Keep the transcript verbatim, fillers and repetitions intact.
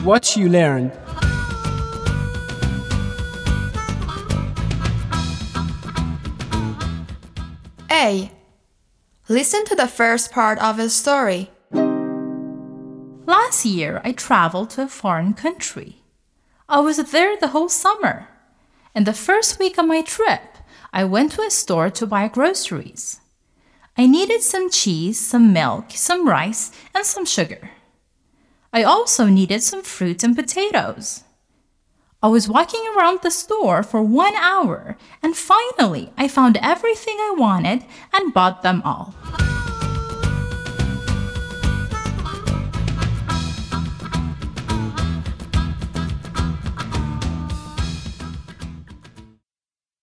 what you learned. A. Listen to the first part of a story. Last year, I traveled to a foreign country. I was there the whole summer. In the first week of my trip, I went to a store to buy groceries. I needed some cheese, some milk, some rice, and some sugar. I also needed some fruit and potatoes. I was walking around the store for one hour, and finally I found everything I wanted and bought them all.